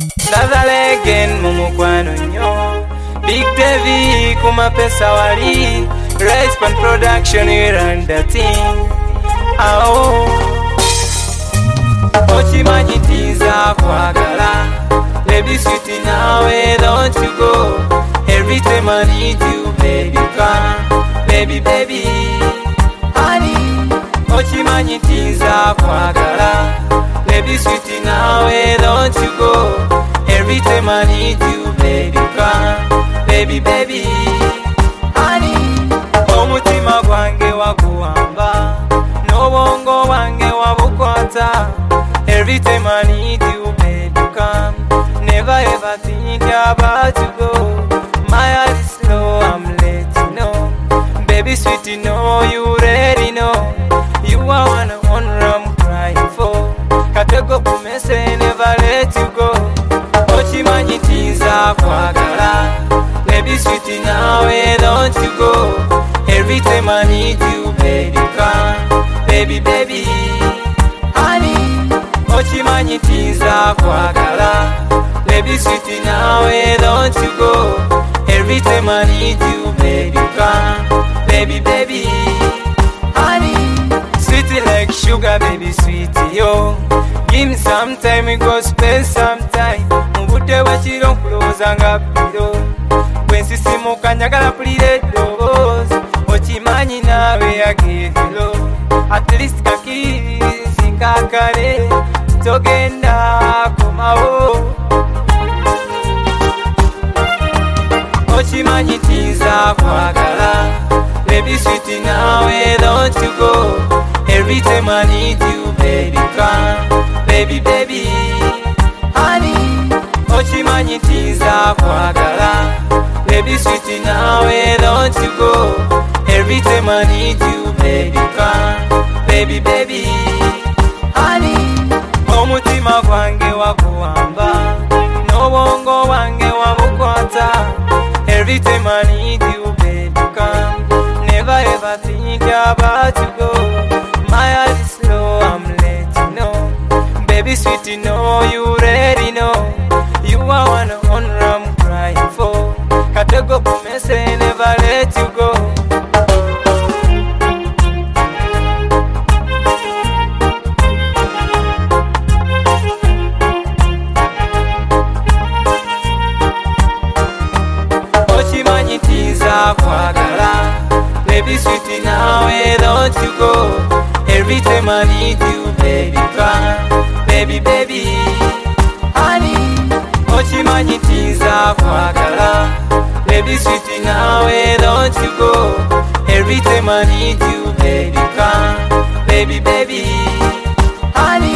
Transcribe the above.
Nazale again mumukwano nyo Big Devi kuma pesa wali Rise Pan Production we run the thing. Ochimanyi tinza kwagala Baby sweetie nawe don't you go. Every time I need you baby come. Baby baby honey. Ochimanyi tinza kwagala Baby sweetie nawe don't you go. Every time I need you baby come. Baby baby honey. Omutima gwange wakuwamba n'obwongo wange wabukwata. Every time I need you baby come. Never ever think about you go. My heart is slow, I'm let you know. Baby sweetie know you already know. You are one I'm crying for. Katego kumese never let you go. Ochimanyi tinza kwagala Baby sweetie nawe don't you go. Every time I need you baby come. Baby baby honey. Ochimanyi tinza kwagala Baby sweetie nawe don't you go. Every time I need you baby come. Baby baby honey. Sweetie like sugar baby sweetie yo. Give me some time, we go spend some time. Mubute wachiro nkuloza nga piro. Bwensisimuka njagala pulira eddoboozi. Okimanyi nawe agehelo. At least kakirizi nkakale togenda komawo. Ochimanyi tinza kwagala Baby sweetie nawe don't you go. Every time I need you baby come. Baby baby honey. Ochimanyi tinza kwagala Baby sweetie nawe don't you go. Every time I need you baby come. Baby baby honey. Omutima gwange wakuwamba n'obwongo wange wabukwata. Every time I need you baby come. Never ever think about you go. My heart is slow, I'm let you know. Baby sweetie know you already know. You are one I'm crying for. Katego kumese never let you go. Ochimanyi tinza kwagala Baby sweetie nawe don't you go. Every time I need you baby come. Baby baby honey. Ochimanyi tinza kwagala Baby sweetie nawe don't you go. Every time I need you baby come. Baby baby honey.